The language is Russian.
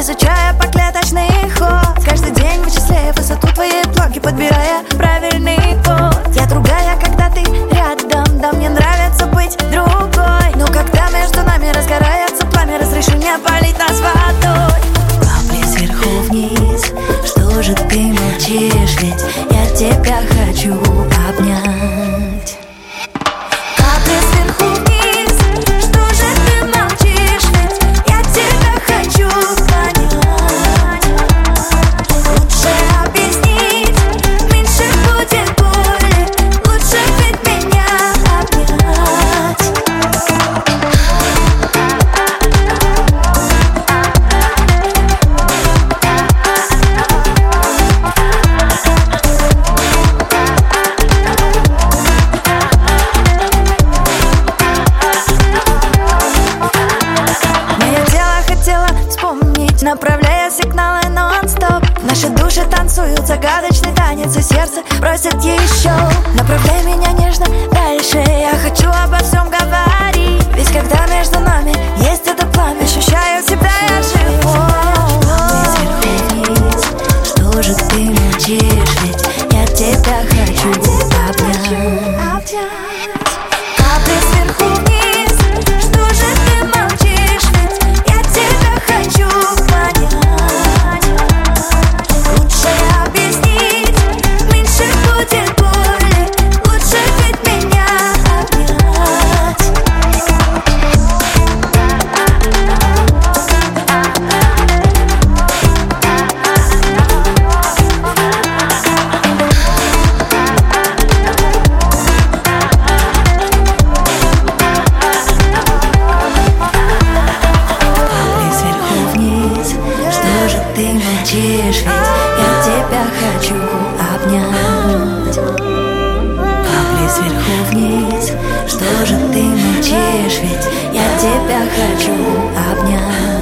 изучая поклеточный ход. Каждый день вычисляя высоту твоей планки, подбирая правильный путь. Я другая, когда ты рядом, да мне нравится быть другой. Но когда между нами разгорается пламя, разреши мне полить нас водой. Капли сверху вниз, что же ты молчишь, ведь я тебя хочу обнять. Капли сверху вниз, что же ты молчишь, ведь я тебя хочу понять. Лучше объяснить, меньше будет боли, лучше ведь меня обнять. Направляя сигналы нон-стоп, наши души танцуют загадочный танец, и сердце просит еще. Направляй меня нежно дальше, я хочу обо всем говорить. Ведь когда между нами есть это пламя, ощущаю себя я живой. Капли сверху вниз, что же ты молчишь, ведь я тебя хочу обнять. Капли сверху вниз, что же ты молчишь, ведь я тебя хочу понять. Лучше объяснить, меньше будет боли, лучше ведь меня обнять. Что же ты молчишь, ведь я тебя хочу обнять. Капли сверху вниз, что же ты молчишь, ведь я тебя хочу обнять.